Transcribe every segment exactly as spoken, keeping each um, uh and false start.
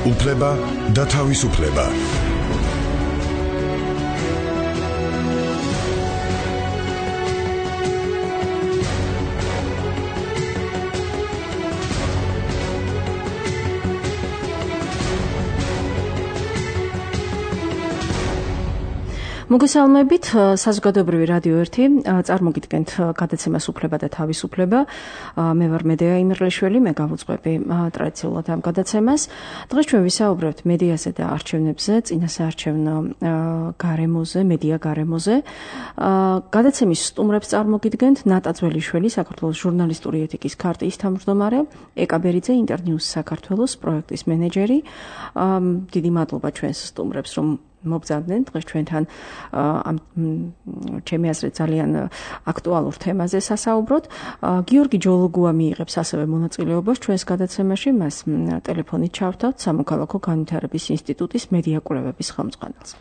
უფლება და თავისუფლება. მოგესალმებით, საზოგადოებრივი რადიო ერთი, წარმოგიდგენთ გადაცემას უფლება და თავისუფლება. მე ვარ მედეა იმერლიშვილი, მე გავუძღვები ტრადიციულად ამ გადაცემას. დღეს ჩვენ ვისაუბრებთ მედიაზე და არჩევნებზე, წინასაარჩევნო გარემოზე, მედია გარემოზე. გადაცემის სტუმრებს წარმოგიდგენთ ნატა ძველიშვილი, საქართველოს ჟურნალისტური ეთიკის ქარტიის თავმჯდომარე, ეკა ბერიძე, ინტერნიუს საქართველოს პროექტის მენეჯერი. დიდი მადლობა ჩვენს სტუმრებს, რომ მობრძანდნენ დღეს ჩვენთან ამ ჩემი აზრით ძალიან აქტუალურ თემაზე სასაუბროთ. გიორგი ჯოლოგუა მიიღებს ასევე მონაწილეობას ჩვენს გადაცემაში, მას ტელეფონით ჩავთავთ სამოქალაქო განვითარების ინსტიტუტის მედია კვლევების ხელმძღვანელს.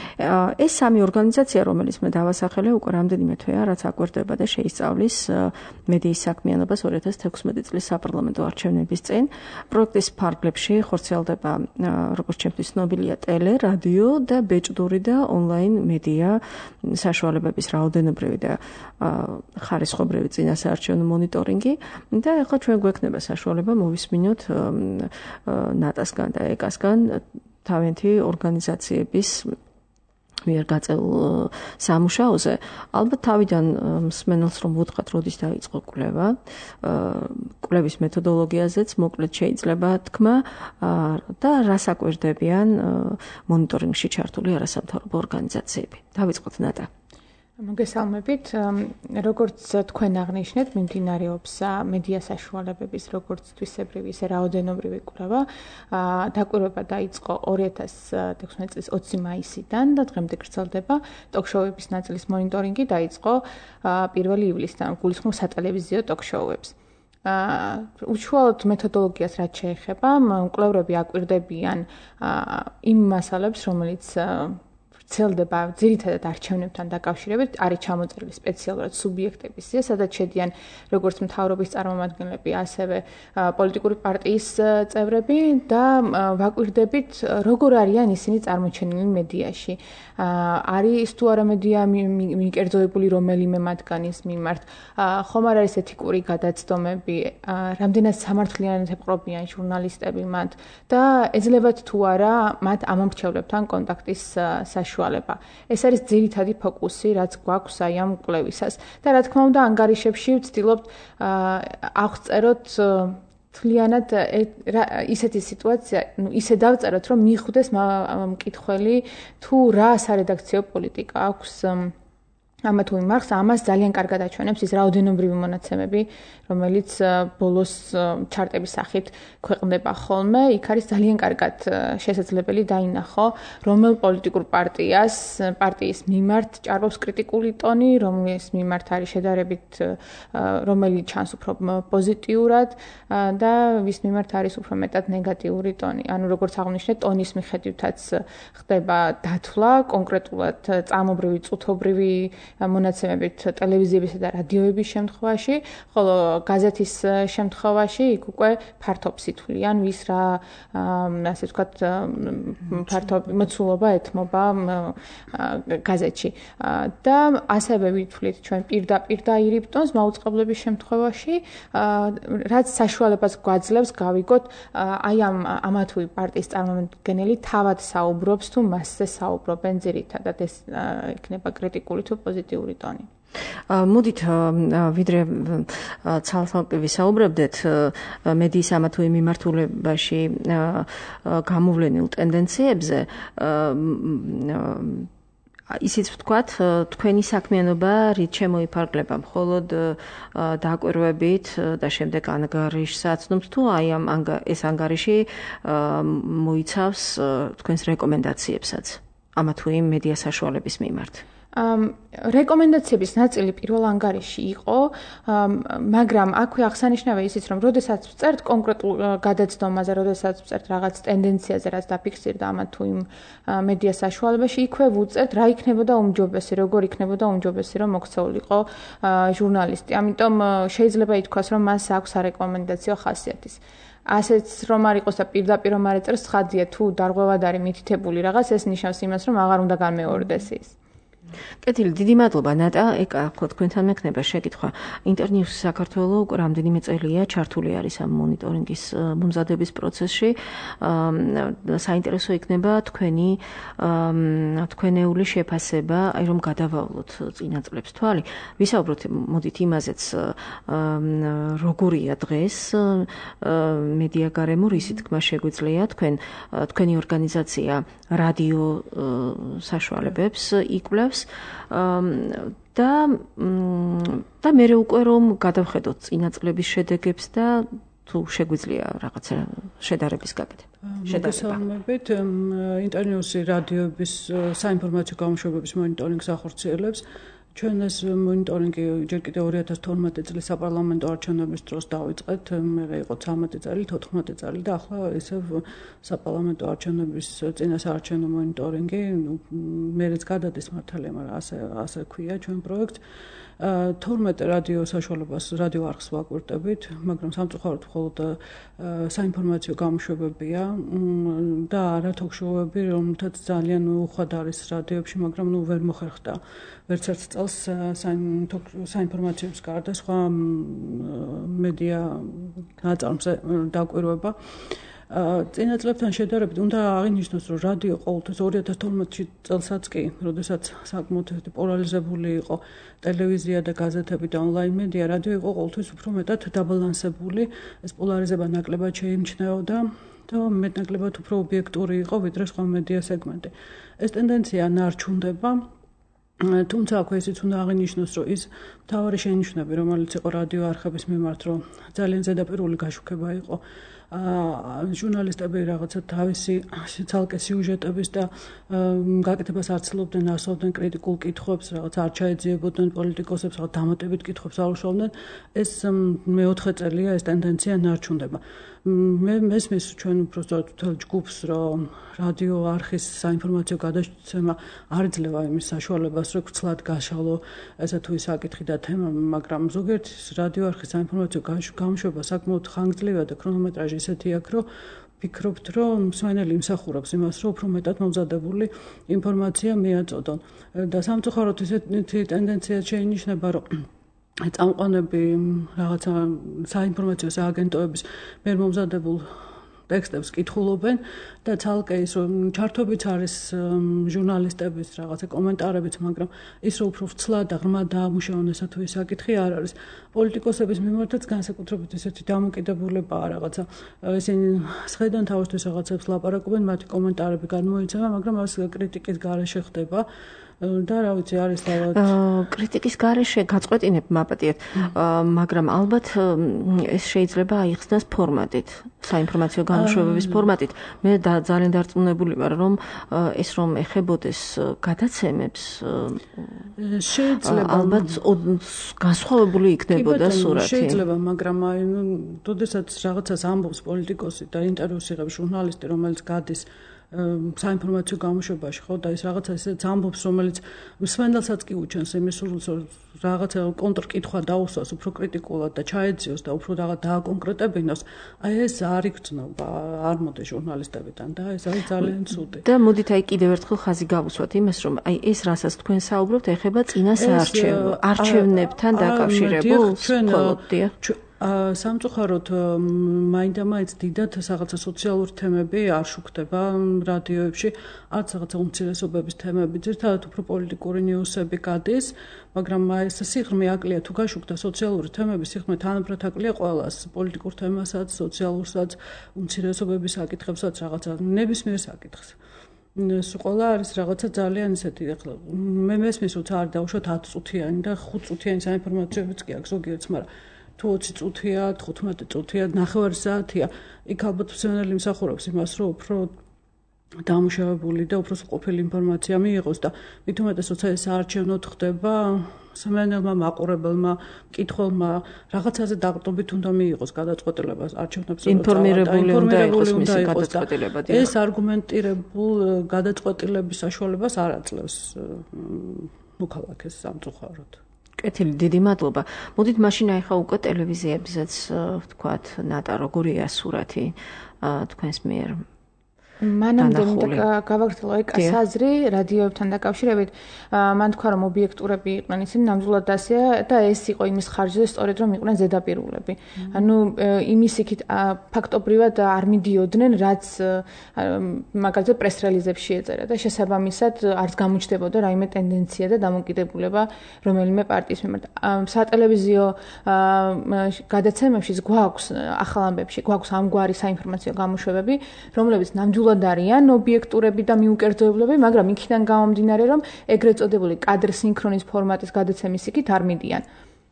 ეს სამი ორგანიზაცია, რომელიც მე დავასახელე, უკვე რამდენიმე თვეა, რაც აკვირდება და შეისწავლის მედიის საქმიანობას ორი ათას თექვსმეტი წლის საპარლამენტო არჩევნების წინ. პროექტის ფარგლებში ხორციელდება, როგორც ჩემთვის ცნობილია, ტელე, რადიო და ბეჭდური და ონლაინ მედია საშუალებების რაოდენობრივი და ხარისხობრივი წინასაარჩევნო მონიტორინგი და ახლა ჩვენ გვექნება საშუალება მოვისმინოთ ნატასგან და ეკასგან თავენთი ორგანიზაციების მიერ გაწეულ სამუშაოზე. ალბათ თავიდან მსმენელს რომ ვუთხრათ, როდის დაიწყო კვლევა, კვლევის მეთოდოლოგიაზეც მოკლედ შეიძლება თქმა და რას აკვირდებიან მონიტორინგში ჩართული არასამთავრობო ორგანიზაციები. დავიწყოთ ნატა. მოგესალმებით. როგორც თქვენ აღნიშნეთ, მიმდინარეობს მედია საშუალებების როგორც თვისებრივი, ისე რაოდენობრივი კვლევა. დაკვირვება დაიწყო ორი ათას თექვსმეტი წლის ოცი მაისიდან და დღემდე გრძელდება. ტოქ-შოუების ნაწილის მონიტორინგი დაიწყო პირველი ივლისიდან, გულისხმობს სატელევიზიო ტოქ-შოუებს. უშუალოდ მეთოდოლოგიას რაც შეეხება, მკვლევრები აკვირდებიან იმ მასალებს, რომელიც ვრცელდება ძირითადად არჩევნებთან დაკავშირებით, არის ჩამოწერილი სპეციალურად სუბიექტების სია, სადაც შედიან როგორც მთავრობის წარმომადგენლები, ასევე პოლიტიკური პარტიის წევრები და ვაკვირდებით, როგორ არიან ისინი წარმოჩენილი მედიაში. არის თუ არა მედია მიკერძოებული რომელიმე მათგანის მიმართ, ხომ არ არის ეთიკური გადაცდომები, რამდენად სამართლიანად ეპყრობიან ჟურნალისტები მათ და ეძლებათ თუ არა მათ ამომრჩევლებთან კონტაქტის საშუალება. ეს არის ძირითადი ფოკუსი, რაც გვაქვს აი ამ კვლევისას. და რა თქმა უნდა, ანგარიშებში ვცდილობთ აღწეროთ თლიანად ისეთი სიტუაცია, ნუ ისე დავწეროთ, რომ მიხვდეს მკითხველი თუ რა სარედაქციო პოლიტიკა აქვს ამა თუ იმ მარხს, ამას ძალიან კარგად აჩვენებს ის რაოდენობრივი მონაცემები, რომელიც ბოლოს ჩარტების სახით ქვეყნდება ხოლმე. იქ არის ძალიან კარგად შესაძლებელი დაინახო, რომელ პოლიტიკურ პარტიას, პარტიის მიმართ ჭარბობს კრიტიკული ტონი, რომლის მიმართ არის შედარებით რომელი ჩანს უფრო პოზიტიურად და ვის მიმართ არის უფრო მეტად ნეგატიური ტონი. ანუ როგორც აღნიშნეთ, ტონის მიხედვითაც ხდება დათვლა, კონკრეტულად წამობრივი, წუთობრივი მონაცემებით ტელევიზიებისა და რადიოების შემთხვევაში, ხოლო გაზეთის შემთხვევაში იქ უკვე ფართობ სითვლიან, ვის რა, ასე ვთქვათ, ფართო მოცულობა ეთმობა გაზეთში. და ასევე ვითვლით ჩვენ პირდაპირ დაირიბ ტონს მაუწყებლობის შემთხვევაში, რაც საშუალებას გვაძლევს გავიგოთ აი ამ ამა თუ იმ პარტიის წარმომადგენელი თავად საუბრობს თუ მასზე საუბრობენ ძირითადად, ეს იქნება კრიტიკული თუ პოზიტიური ტონი. მოდით ვიდრე ცალ-ცალკე ვისაუბრებდეთ მედიის ამა თუ იმ მიმართულებაში გამოვლენილ ტენდენციებზე, ისიც ვთქვათ, თქვენი საქმიანობა რით შემოიფარგლება, მხოლოდ დაკვირვებით და შემდეგ ანგარიშსაც ცნობთ, თუ აი ამ ეს ანგარიში მოიცავს თქვენს რეკომენდაციებსაც ამა თუ იმ მედია საშუალების მიმართ. რეკომენდაციების ნაწილი პირველ ანგარიში იყო, მაგრამ აქვე აღსანიშნავია ისიც, რომ როდესაც ვწერთ კონკრეტულ გადაცდომაზე, როდესაც ვწერთ რაღაც ტენდენციაზე, რაც დაფიქსირდა ამა თუ იმ მედია საშუალებაში, იქვე ვუწერთ, რა იქნებოდა უმჯობესი, როგორ იქნებოდა უმჯობესი, რომ მოქცეულიყო ჟურნალისტი. ამიტომ შეიძლება ითქვას, რომ მას აქვს არეკომენდაციო ხასიათის. ასეც რომ არ იყოს და პირდაპირ რომ არ ეწერს, ცხადია თუ დარღვევად არის მითითებული რაღაც, ეს ნიშნავს იმას, რომ აღარ უნდა განმეორდეს ის. კეთილი, დიდი მადლობა ნატა. ეკა, ხო თქვენთან მექნება შეკითხვა. ინტერნიუს საქართველო უკვე რამდენიმე წელია ჩართული არის ამ მონიტორინგის მომზადების პროცესში. საინტერესო იქნება თქვენი თქვენეული შეფასება, აი რომ გადავავლოთ წინა წლებს თვალი. ვისაუბროთ მოდით იმაზეც, როგორია დღეს მედია გარემო, რისი თქმა შეგვიძლია თქვენ თქვენი ორგანიზაცია რადიო საშუალებებს იკვლევს და და მე უკვე რომ გადავხედოთ წინა წლების შედეგებს და თუ შეგვიძლია რაღაცა შედარების გაკეთება. მოგესალმებით, ინტერნიუსი რადიოების საინფორმაციო გამოშვებების მონიტორინგს ახორციელებს. ჩვენ ეს მონიტორინგი ჯერ კიდევ ორი ათას თორმეტი წლის საპარლამენტო არჩევნების დროს დავიწყეთ, მე იყო ცამეტი წელი, თოთხმეტი წელი და ახლა ისევ საპარლამენტო არჩევნების წინასაარჩევნო მონიტორინგი, მერეც გადადის მართალია, მაგრამ ასე ასე ქვია ჩვენ პროექტს. თორმეტი რადიო საშუალებას, რადიო არხს ვაკვირტებით, მაგრამ სამწუხაროდ მხოლოდ საინფორმაციო გამოშვებებია და არა თოქ-შოუები, რომელთაც ძალიან უხვად არის რადიოებში, მაგრამ ნუ ვერ მოხერხდა ვერც ერთ წელს საინფორმაციოს გარდა სხვა მედია ნაწარმზე დაკვირვება. წინა წლებთან შედარებით უნდა აღინიშნოს, რომ რადიო ყოველთვის ორი ათას თორმეტი წელსაც კი, როდესაც საკმაოდ პოლარიზებული იყო ტელევიზია და გაზეთები და ონლაინ მედია, რადიო იყო ყოველთვის უფრო მეტად დაბალანსებული, ეს პოლარიზება ნაკლებად შეიმჩნეოდა და მეტნაკლებად უფრო ობიექტური იყო, ვიდრე სხვა მედია სეგმენტი. ეს ტენდენცია ნარჩუნდება. თუმცა აქვე ისიც უნდა აღინიშნოს, რომ ის მთავარი შენიშვნები, რომელიც იყო რადიო არხების მიმართ, რომ ძალიან ზედაპირული გაშუქება იყო ჟურნალისტები რაღაცა თავისი ცალკე სიუჟეტების და გაკეთებას არ ცდილობდნენ, ასწავდნენ კრიტიკულ კითხვებს, რაღაც არ ჩაეძიებოდნენ პოლიტიკოსებს, რაღაც დამატებით კითხვებს არ უშუალდნენ. ეს მეოთხე წელია ეს ტენდენცია ნარჩუნდება. მე მესმის ჩვენ უბრალოდ თელ ჯგუფს, რომ რადიო არხის საინფორმაციო გადაცემა არ იძლევა იმის საშუალებას, რომ ვრცლად გაშალო ესა თუ ის საკითხი და თემა, მაგრამ ზოგიერთ რადიო არხის საინფორმაციო გამოშვება საკმაოდ ხანგრძლივია და ქრონომეტრაჟი ისეთი აქვს, რომ ვფიქრობთ, რომ მსმენელი იმსახურებს იმას, რომ უფრო მეტად მომზადებული ინფორმაცია მიაწოდონ. და სამწუხაროდ ისეთი ტენდენცია შეინიშნება, რომ წამყვანები რაღაცა საინფორმაციო სააგენტოების მიერ მომზადებულ ტექსტებს კითხულობენ და ცალკე ის რომ ჩართობიც არის ჟურნალისტების რაღაცა კომენტარებიც, მაგრამ ის რომ უფრო ვრცლად და ღრმად დაამუშავონ ესა თუ ის საკითხი არ არის. პოლიტიკოსების მიმართაც განსაკუთრებით ესეთი დამოკიდებულებაა რაღაცა. ისინი სხედან თავისთვის რაღაცებს ლაპარაკობენ, მათი კომენტარები განმოიცემა, მაგრამ ეს კრიტიკის გარეშე ხდება. და რა ვიცი არის თავად კრიტიკის გარეშე გაწყვეტინებ მაპატიეთ, მაგრამ ალბათ ეს შეიძლება აიხსნას ფორმატით, საინფორმაციო გამოშვებების ფორმატით. მე ძალიან დარწმუნებული ვარ, რომ ეს რომ ეხებოდეს გადაცემებს, შეიძლება ალბათ განსხვავებული იქნებოდა სურათი. შეიძლება, მაგრამ აი, როდესაც რაღაცას ამბობს პოლიტიკოსი და ინტერვიუს იღებს ჟურნალისტი, რომელიც გადის საინფორმაციო გამოშვებაში, ხო, და ის რაღაცა ისეც ამბობს, რომელიც მსმენელსაც კი უჩენს იმის სურვილს, რომ რაღაცა კონტრკითხვა დაუსვას უფრო კრიტიკულად და ჩაეძიოს და უფრო რაღაც დააკონკრეტებინოს, აი ეს არ იქცნობა, არ მოდის ჟურნალისტებიდან და ეს არის ძალიან ცუდი. და მოდით აი კიდევ ერთხელ ხაზი გავუსვათ იმას, რომ აი ეს რასაც თქვენ საუბრობთ, ეხება წინა საარჩევნო არჩევნებთან დაკავშირებულს, ხოლოდია. სამწუხაროდ მაინდა-მაინც დიდად რაღაცა სოციალური თემები არ შუქდება რადიოებში, არც რაღაცა უმცირესობების თემები, ძირითადად უფრო პოლიტიკური ნიუსები გადის, მაგრამ ეს სიღრმე აკლია თუ გაშუქდა სოციალური თემები, სიღრმე თანაბრად აკლია ყველას, პოლიტიკურ თემასაც, სოციალურსაც, უმცირესობების საკითხებსაც, რაღაცა ნებისმიერ საკითხს. სულ არის რაღაცა ძალიან ისეთი, ახლა მე მესმის რომ არ დავუშვათ ათი წუთიანი და ხუთ წუთიანი საინფორმაციოებიც კი აქვს ზოგიერთს, მაგრამ თუ ოცი წუთია, თხუთმეტი წუთია, ნახევარი საათია, იქ ალბათ მსმენელი იმსახურებს იმას, რომ უფრო დამუშავებული და უფრო სრულყოფილი ინფორმაცია მიიღოს და მით უმეტეს როცა ეს საარჩევნოდ ხდება სმენელმა მაყურებელმა მკითხველმა რაღაცაზე დაყრდნობით უნდა მიიღოს გადაწყვეტილება არჩევნებზე ინფორმირებული უნდა იყოს მისი გადაწყვეტილება ეს არგუმენტირებულ გადაწყვეტილების საშუალებას არ აძლევს მოქალაქეს სამწუხაროდ. კეთილი, დიდი მადლობა. მოდით მაშინ აიხა უკვე ტელევიზიებზეც ვთქვათ, ნატა როგორია სურათი თქვენს მიერ მანამდე მინდა გავაგრძელო ეკას აზრი რადიოებთან დაკავშირებით. მან თქვა რომ ობიექტურები იყვნენ ისინი ნამდვილად ასეა და ეს იყო იმის ხარჯზე სწორედ რომ იყვნენ ზედაპირულები. ანუ იმის იქით ფაქტობრივად არ მიდიოდნენ რაც მაგალითად პრეს-რელიზებში ეწერა და შესაბამისად არც გამოჩნდებოდა რაიმე ტენდენცია და დამოკიდებულება რომელიმე პარტიის მიმართ. სატელევიზიო გადაცემებში გვაქვს ახალ ამბებში გვაქვს ამგვარი საინფორმაციო გამოშვებები რომლებიც ნამდვილად არიან ობიექტურები და მიუკერძოებლები, მაგრამ იქიდან გამომდინარე, რომ ეგრეთ წოდებული კადრ სინქრონის ფორმატის გადაცემის იქით არ მიდიან.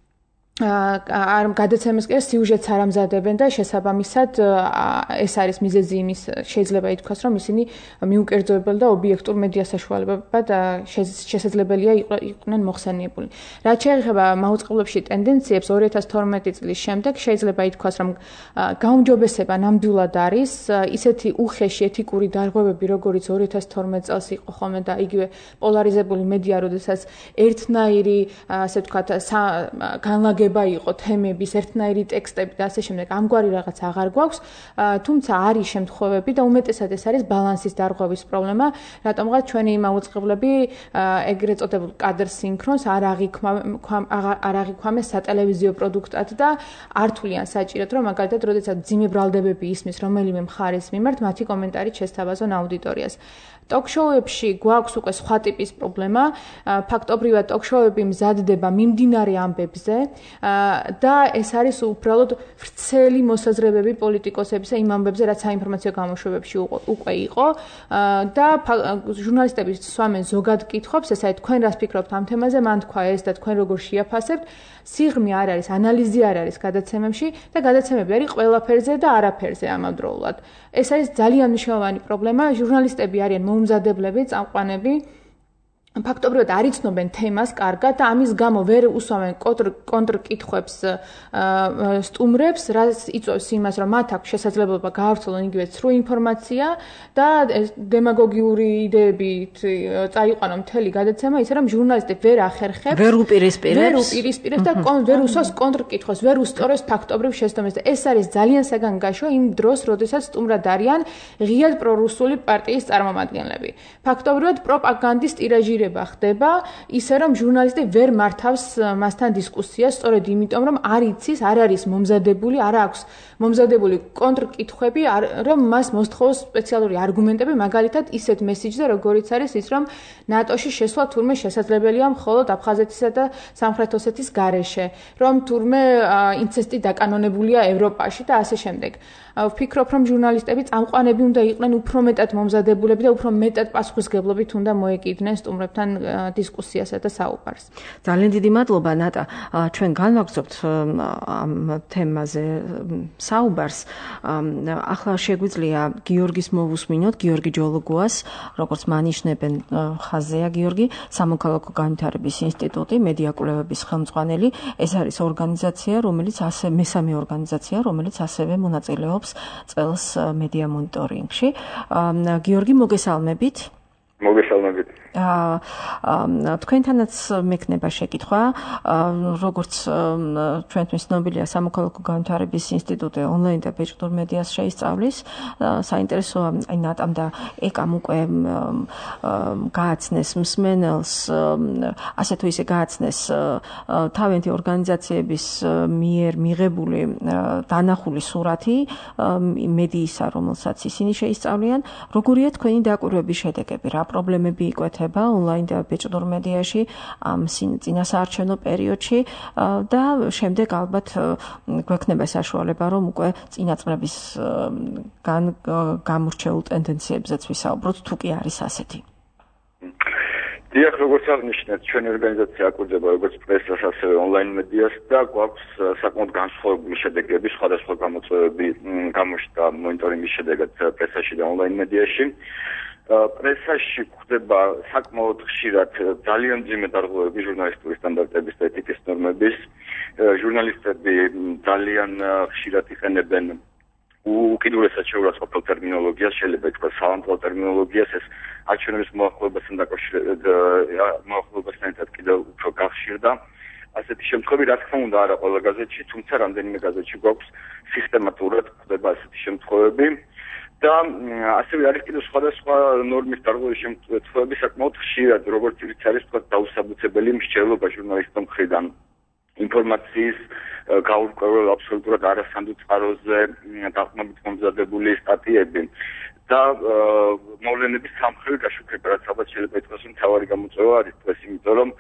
არ გადაცემის კი სიუჟეტს არ ამზადებენ და შესაბამისად ეს არის მიზეზი იმის შეიძლება ითქვას რომ ისინი მიუკერძოებელ და ობიექტურ მედია საშუალებებად შესაძლებელია იყვნენ მოხსენიებული. რაც შეეხება მაუწყებლებში ტენდენციებს ორი ათას თორმეტი წლის შემდეგ შეიძლება ითქვას რომ გაუმჯობესება ნამდვილად არის ისეთი უხეში ეთიკური დარღვევები როგორც ორი ათას თორმეტ წელს იყო ხოლმე და იგივე პოლარიზებული მედია როდესაც ერთნაირი ასე ვთქვათ განლაგება იყო თემების ერთნაირი ტექსტები და ასე შემდეგ ამგვარი რაღაც აღარ გვაქვს თუმცა არის შემთხვევები და უმეტესად ეს არის ბალანსის დარღვევის პრობლემა რატომღაც ჩვენი მაუწყებლები ეგრეთ წოდებულ კადრ სინქრონს არ არ აღიქვამეს სატელევიზიო პროდუქტად და არ თვლიან საჭიროდ რომ მაგალითად როდესაც ძიმე ბრალდებები ისმის რომელიმე მხარის მიმართ მათი კომენტარით შესთავაზონ აუდიტორიას ტოქ-შოუებში გვაქვს უკვე სხვა ტიპის პრობლემა ფაქტობრივად ტოქ-შოუები მზადდება მიმდინარე ამბებზე და ეს არის უბრალოდ ვრცელი მოსაზრებები პოლიტიკოსებისა იმ ამბებზე რაც საინფორმაციო გამოშვებებში უკვე იყო და ჟურნალისტები სვამენ ზოგად კითხვებს ესაა თქვენ რას ფიქრობთ ამ თემაზე მან თქვა ეს და თქვენ როგორ შეაფასებთ სიღრმე არ არის ანალიზი არ არის გადაცემებში და გადაცემები არის ყველაფერზე და არაფერზე ამავდროულად ეს არის ძალიან მნიშვნელოვანი პრობლემა ჟურნალისტები არიან მოუმზადებლები წამყვანები ფაქტობრივად არ იცნობენ თემას კარგად და ამის გამო ვერ უსვამენ კონტრკითხვებს სტუმრებს, რაც იწვევს იმას, რომ მათ აქვს შესაძლებლობა გაავრცელონ იგივე ცრუ ინფორმაცია და დემაგოგიური იდეებით წაიყვანონ მთელი გადაცემა, ისე რომ ჟურნალისტი ვერ ახერხებს, ვერ უპირისპირებს, ვერ უპირისპირებს და ვერ უსვავს კონტრკითხვას, ვერ უსწორებს ფაქტობრივ შეცდომებს და ეს არის ძალიან საგანგაშო იმ დროს, როდესაც სტუმრად არიან ღიად პრორუსული პარტიის წარმომადგენლები. ფაქტობრივად პროპაგანდის ტირაჟირება ხდება ისე რომ ჟურნალისტი ვერ მართავს მასთან დისკუსიას სწორედ იმიტომ რომ არ იცის არ არის მომზადებული არ აქვს მომზადებული კონტრკითხვები რომ მას მოსთხოვოს სპეციალური არგუმენტები მაგალითად ისეთ მესიჯზე როგორიც არის ის რომ ნატოში შესვლა თურმე შესაძლებელია მხოლოდ აფხაზეთისა და სამხრეთ ოსეთის გარეშე რომ თურმე ინცესტი დაკანონებულია ევროპაში და ასე შემდეგ ვფიქრობ რომ ჟურნალისტები წამყვანები უნდა იყვნენ უფრო მეტად მომზადებულები და უფრო მეტად პასუხისგებლობით უნდა მოეკიდნენ სტუმრებთან დისკუსიასა და საუბარს. ძალიან დიდი მადლობა ნატა. ჩვენ განვაგრძობთ ამ თემაზე საუბარს. ახლა შეგვიძლია გიორგის მოვუსმინოთ, გიორგი ჯოლოგუას, როგორც მანიშნებენ ხაზია გიორგი, სამოქალაქო განვითარების ინსტიტუტი, მედია კვლევების ხელმძღვანელი. ეს არის ორგანიზაცია, რომელიც ასე მესამე ორგანიზაცია, რომელიც ასევე მონაწილეობს წელს მედია მონიტორინგში. გიორგი, მოგესალმებით. მოგესალმებით. თქვენთანაც მექნება შეკითხვა, როგორც ჩვენთვის ცნობილია სამოქალაქო განვითარების ინსტიტუტი ონლაინ და ბეჭდურ მედიას შეისწავლის. საინტერესოა ნატამ და ეკამ უკვე გააცნეს მსმენელს, ასე თუ ისე გააცნეს თავიანთი ორგანიზაციების მიერ მიღებული დანახული სურათი მედიისა, რომელსაც ისინი შეისწავლიან. როგორია თქვენი დაკვირვების შედეგები? რა პრობლემები იკვეთება ონლაინ და ბეჭდურ მედიაში ამ წინასაარჩევნო პერიოდში და შემდეგ ალბათ გვექნება საშუალება რომ უკვე წინაწყრების გამორჩეულ ტენდენციებზეც ვისაუბროთ თუ კი არის ასეთი. დიახ, როგორც აღნიშნეთ, ჩვენი ორგანიზაცია აკვირდება როგორც პრესას, ასევე ონლაინ მედიას და გვაქვს საკმაოდ განსხვავებული შედეგები, სხვადასხვა გამოწვევები გამოჩნდა მონიტორინგის შედეგად პრესაში და ონლაინ მედიაში. პრესაში გვხდება საკმაოდ ხშირად ძალიან მძიმე დარღვევები ჟურნალისტური სტანდარტების და ეთიკის ნორმების. ჟურნალისტები ძალიან ხშირად იყენებენ უკიდურესად შეურაცხყოფელ ტერმინოლოგიას, შეიძლება ითქვას საანტლო ტერმინოლოგიას, ეს არჩევნების მოახლოებასთან დაკავშირებით მოახლოებასთან ერთად კიდევ უფრო გახშირდა. ასეთი შემთხვევები რა თქმა უნდა არა ყველა გაზეთში, თუმცა რამდენიმე გაზეთში გვაქვს სისტემატურად ხდება ასეთი შემთხვევები. და ასევე არის კიდევ სხვადასხვა ნორმის დარღვევის შემთხვევები საკმაოდ ხშირად, როგორც ის არის თქვა დაუსაბუთებელი მსჯელობა ჟურნალისტთა მხრიდან. ინფორმაციის გაურკვეველ აბსოლუტურად არასანდო წყაროზე დაყრდნობით მომზადებული სტატიები და მოვლენების სამხრივი გაშუქება, რაც ალბათ შეიძლება ითქვას, რომ მთავარი გამოწვევა არის დღეს, იმიტომ რომ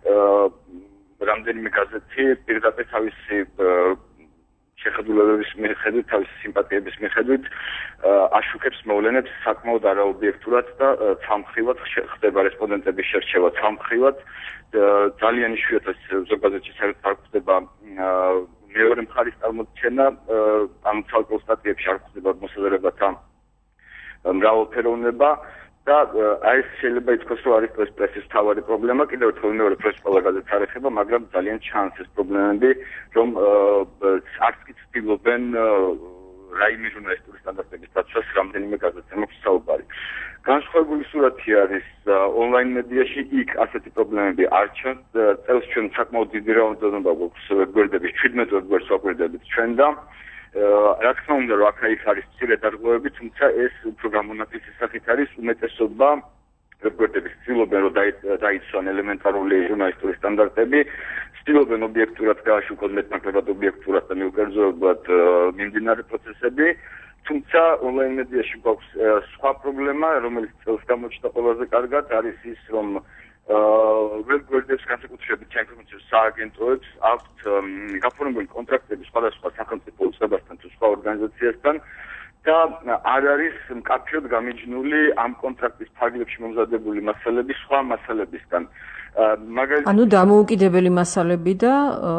რამდენიმე გაზეთი პირდაპირ თავისი შეხედულებების მიხედვით, თავისი სიმპათიების მიხედვით აშუქებს მოვლენებს საკმაოდ არაობიექტურად და ცალმხრივად ხდება რესპონდენტების შერჩევა ცალმხრივად. ძალიან იშვიათად ზოგ გაზეთში საერთოდ არ ხდება მეორე მხარის წარმოჩენა, ამ ცალკეულ სტატიებში არ ხდება მოსაზრებათა მრავალფეროვნება და აი ეს შეიძლება ითქვას, რომ არის დღეს პრესის მთავარი პრობლემა. კიდევ ერთხელ მეორე პრესს ყველა გაზეთს არ ეხება, მაგრამ ძალიან ჩანს ეს პრობლემები, რომ არც კი ცდილობენ რაიმე ჟურნალისტური სტანდარტების დაცვას რამდენიმე გაზეთზე მოხდეს საუბარი. განსხვავებული სურათი არის ონლაინ მედიაში, იქ ასეთი პრობლემები არ ჩანს. წელს ჩვენ საკმაოდ დიდი რაოდენობა გვაქვს გვერდების, ჩვიდმეტ გვერდს ვაკვირდებით ჩვენ და რა თქმა უნდა, რომ აქ-იქ არის მცირე დარღვევები, თუმცა ეს უფრო გამონაკლისი სახით არის უმეტესობა გვერდების ცდილობენ, რომ დაიცვან ელემენტარული ჟურნალისტური სტანდარტები, ცდილობენ ობიექტურად გააშუქონ მეტნაკლებად ობიექტურად და მიუკერძოებად მიმდინარე პროცესები. თუმცა ონლაინ მედიაში გვაქვს სხვა პრობლემა, რომელიც წელს გამოჩნდა ყველაზე კარგად, არის ის, რომ ვებგვერდებს განსაკუთრებით საინფორმაციო სააგენტოებს აქვთ გაფორმებული კონტრაქტები სხვადასხვა სახელმწიფო უწყებასთან თუ სხვა ორგანიზაციასთან და არ არის მკაფიოდ გამიჯნული ამ კონტრაქტის ფარგლებში მომზადებული მასალები სხვა მასალებისგან. მაგალითად, ანუ დამოუკიდებელი მასალები და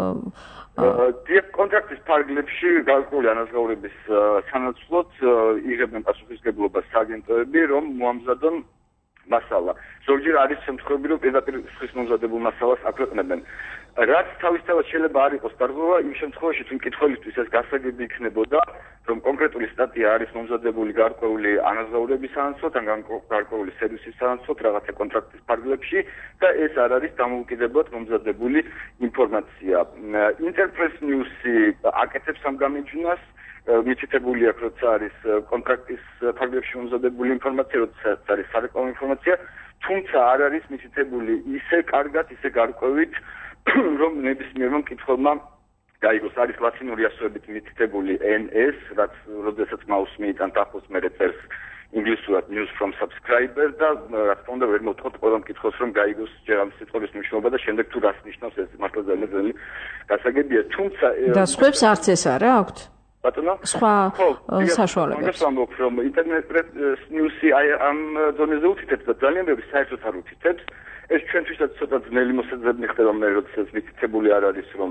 დიახ, კონტრაქტის ფარგლებში გარკვეული ანაზღაურების სანაცვლოდ იღებენ პასუხისმგებლობას სააგენტოები, რომ მოამზადონ მასალა. ზოგჯერ არის შემთხვევები, რომ პირდაპირ სხვის მომზადებულ მასალას აქვეყნებენ. რაც თავისთავად შეიძლება არ იყოს დარღვევა, იმ შემთხვევაში თუ მკითხველისთვის ეს გასაგები იქნებოდა, რომ კონკრეტული სტატია არის მომზადებული გარკვეული ანაზღაურების სანაცვლოდ, ან გარკვეული სერვისის სანაცვლოდ რაღაცა კონტრაქტის ფარგლებში და ეს არ არის დამოუკიდებლად მომზადებული ინფორმაცია. Interpress News-ი აკეთებს ამ გამიჯვნას, მითითებული აქვს, როცა არის კონტრაქტის ფარგლებში მომზადებული ინფორმაცია, როცა არის სარეკლამო ინფორმაცია, თუმცა არ არის მითითებული ისე კარგად, ისე გარკვევით, რომ ნებისმიერმა მკითხველმა გაიგოს. არის ლათინური ასოებით მითითებული ენ ეს, რაც როდესაც მაუსმით ან ტახოს მერე წერს ინგლისურად news from subscriber და რა თქმა უნდა ვერ მოვთხოვთ ყველა მკითხველს, რომ გაიგოს ჯერ ამ სიტყვის მნიშვნელობა და შემდეგ თუ რას ნიშნავს ეს მართლა ძალიან ძნელი გასაგებია. თუმცა და სხვებს არც ეს არა აქვთ? ბატონო? სხვა საშუალებებს. მაგას ვამბობ, რომ ინტერნეტ ნიუსი აი ამ დონეზე უთითებს და ძალიან ბევრი საერთოდ არ უთითებს. ეს ჩვენთვისაც ცოტა ძნელი მოსაძებნი ხდება მე, როდესაც მითითებული არ არის, რომ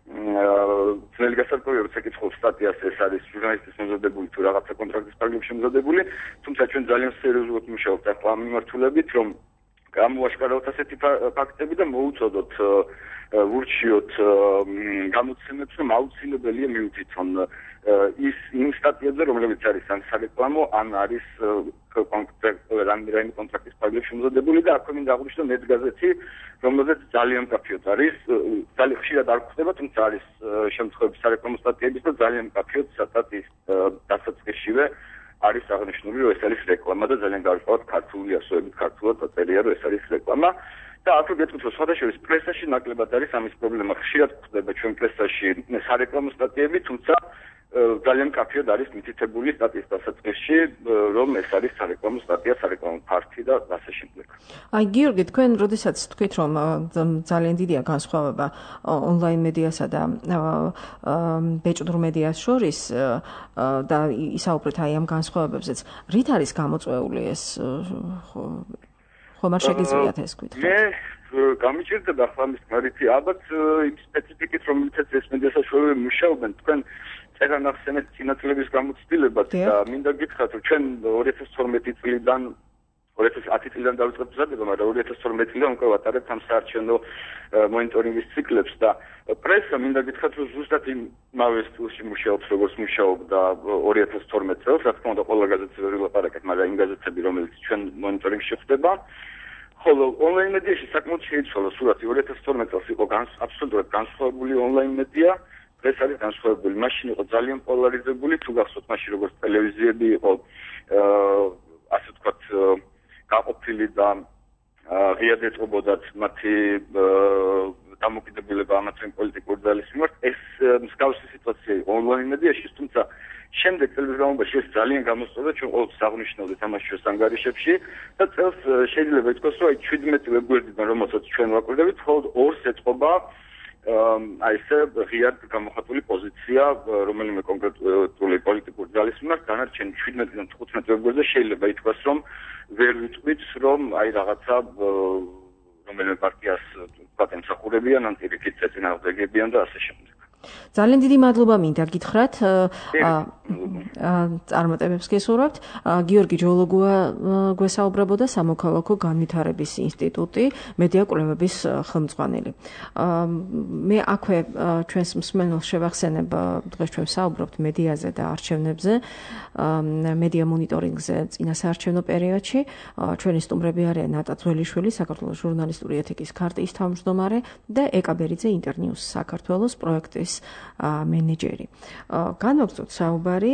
ძნელი გასარკვევია, როცა კითხულობ სტატიას, ეს არის ჟურნალისტის მომზადებული თუ რაღაცა კონტრაქტის ფარგლებში მომზადებული, თუმცა ჩვენ ძალიან სერიოზულად მუშაობთ ახლა ამ მიმართულებით, რომ გამოაშკარავთ ასეთი ფაქტები და მოუწოდოთ ვურჩიოთ გამოცემებს, რომ აუცილებელია მიუთითონ ის იმ სტატიებზე, რომლებიც არის ან სარეკლამო, ან არის რაიმე კონტრაქტის ფარგლებში მომზადებული და აქვე მინდა აღვნიშნო ნეტ გაზეთი, რომელზეც ძალიან მკაფიოდ არის, ძალიან ხშირად არ გვხდება, თუმცა არის შემთხვევები სარეკლამო სტატიების და ძალიან მკაფიოდ სტატიის დასაწყისშივე არის აღნიშნული, რომ ეს არის რეკლამა და ძალიან გარკვეულად ქართული ასოებით ქართულად დაწერია, რომ ეს არის რეკლამა. და ახლა გეტყვით, რომ სხვადასხვა პრესაში ნაკლებად არის ამის პრობლემა. ხშირად გვხდება ჩვენ პრესაში სარეკლამო სტატიები, თუმცა ძალიან მკაფიოდ არის მითითებული სტატიის დასაწყისში, რომ ეს არის სარეკლამო სტატია, სარეკლამო ფართი და ასე შემდეგ. აი, გიორგი, თქვენ როდესაც თქვით, რომ ძალიან დიდია განსხვავება ონლაინ მედიასა და ბეჭდურ მედიას შორის და ისაუბრეთ აი ამ განსხვავებებზეც, რით არის გამოწვეული ეს ხომ არ შეგიძლიათ ეს გითხრათ? მე გამიჭირდება ხმის მარითი ალბათ იმ სპეციფიკით რომელიცაც ეს მედია საშუალებები მუშაობენ თქვენ წერან ახსენეთ წინაწლების გამოცდილებად და მინდა გითხრათ რომ ჩვენ ორი ათას თორმეტი წლიდან ორი ათას ათი წლიდან დავიწყებთ მზადება, მაგრამ ორი ათას თორმეტი წლიდან უკვე ვატარებთ ამ საარჩევნო მონიტორინგის ციკლებს და პრესა მინდა გითხრათ რომ ზუსტად იმავე სტილში მუშაობს როგორც მუშაობდა ორი ათას თორმეტ წელს, რა თქმა უნდა ყველა გაზეთზე ვერ ვილაპარაკეთ, მაგრამ იმ გაზეთები რომელიც ჩვენ მონიტორინგში ხდება ხოლო ონლაინ მედიაში საკმაოდ შეიცვალა სურათი. ორი ათას თორმეტ წელს იყო აბსოლუტურად განსხვავებული ონლაინ მედია, ეს არის განსხვავებული. მაშინ იყო ძალიან პოლარიზებული, თუ გახსოვთ მაშინ როგორც ტელევიზიები იყო ასე ვთქვათ გაყოფილი და ღიად ეწყობოდათ მათი დამოკიდებულება ამათი პოლიტიკური ძალის მიმართ. ეს მსგავსი სიტუაცია იყო ონლაინ მედიაში, თუმცა შემდეგ წელს განმავლობაში ეს ძალიან გამოსწორდა, ჩვენ ყოველთვის აღნიშნავდით ამას ჩვენს ანგარიშებში და წელს შეიძლება ითქვას, რომ აი ჩვიდმეტი ვებგვერდიდან რომელსაც ჩვენ ვაკვირდებით, მხოლოდ ორს ეწყობა აი ესე ღიად გამოხატული პოზიცია რომელიმე კონკრეტული პოლიტიკური ძალის მიმართ, დანარჩენი შვიდმეტიდან თხუთმეტ ვებგვერდზე შეიძლება ითქვას, რომ ვერ ვიტყვით, რომ აი რაღაცა რომელიმე პარტიას თქვათ ემსახურებიან, ან პირიქით წინააღმდეგებიან და ასე შემდეგ. ძალიან დიდი მადლობა მინდა გითხრათ წარმატებებს გესურვებთ. გიორგი ჯოლოგუა გვესაუბრებოდა სამოქალაქო განვითარების ინსტიტუტი მედია კვლევების ხელმძღვანელი. მე აქვე ჩვენს მსმენელს შევახსენებ დღეს ჩვენ საუბრობთ მედიაზე და არჩევნებზე, მედია მონიტორინგზე წინა საარჩევნო პერიოდში. ჩვენი სტუმრები არიან ნატა ძველიშვილი, საქართველოს ჟურნალისტური ეთიკის ქარტიის თავმჯდომარე და ეკა ბერიძე ინტერნიუს საქართველოს პროექტის მენეჯერი. განვაგრძოთ საუბარი.